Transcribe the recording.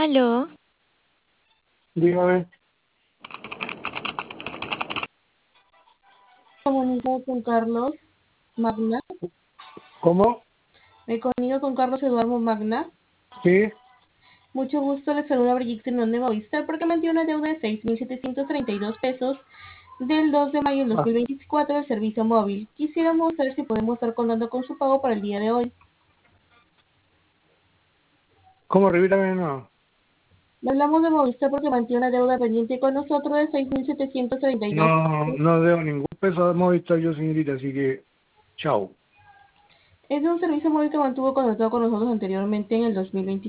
Aló, Dígame, Comunicado con Carlos Magna. ¿cómo? Me comunico con Carlos Eduardo Magna. Sí, Mucho gusto, le saluda Brigitte en de Movistar porque me dio una deuda de 6.732 pesos del 2 de mayo del ah, 2024 del servicio móvil. Quisiéramos saber si podemos estar contando con su pago para el día de hoy. ¿cómo repítame? No, Le hablamos de Movistar porque mantiene una deuda pendiente con nosotros de 6.732 no, pesos. no debo ningún peso de Movistar yo, señorita, así que, chao. Es de un servicio móvil que mantuvo contratado con nosotros anteriormente en el 2024.